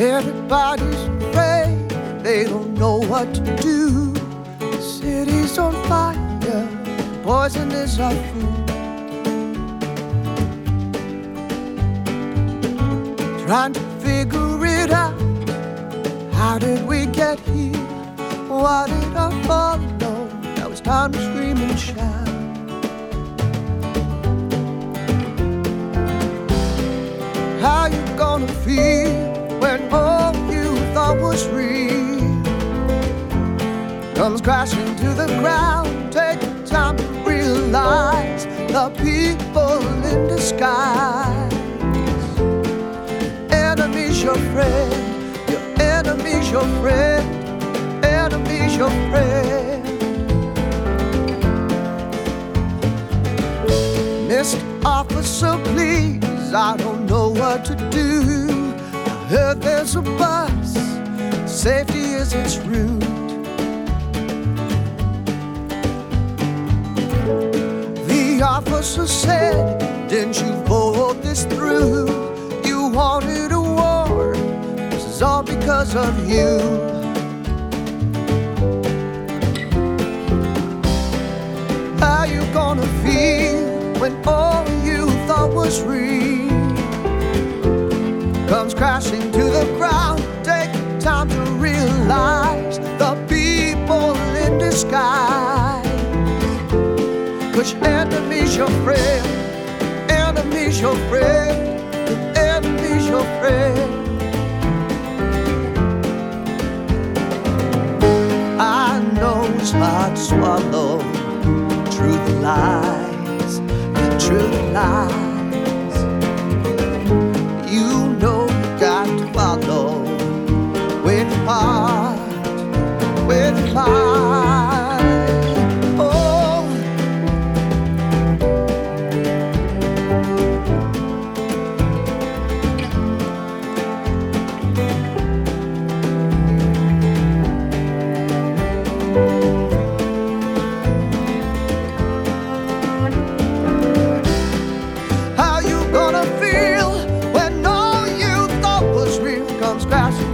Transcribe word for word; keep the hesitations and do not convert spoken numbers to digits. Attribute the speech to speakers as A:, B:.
A: Everybody's afraid, they don't know what to do. The city's on fire, poison is our food. Trying to figure it out, how did we get here? Why did I follow? Now it's time to scream and shout. How you gonna feel when all you thought was real comes crashing to the ground? Take time to realize the people in disguise. Enemy's your friend, your enemy's your friend, enemy's your friend. Mister Officer, please, I don't know what to do. I heard there's a bus, safety is its route. The officer said, didn't you vote this through? You wanted a war, this is all because of you. How you gonna feel when all you thought was real comes crashing to the ground? Take time to realize the people in disguise. 'Cause your enemy's your friend, enemy's your friend, the enemy's your friend. I know it's hard to swallow truth lies, the truth lies. You know you got to follow with your heart, with your heart. Oh, how you gonna feel when all you thought was real comes crashing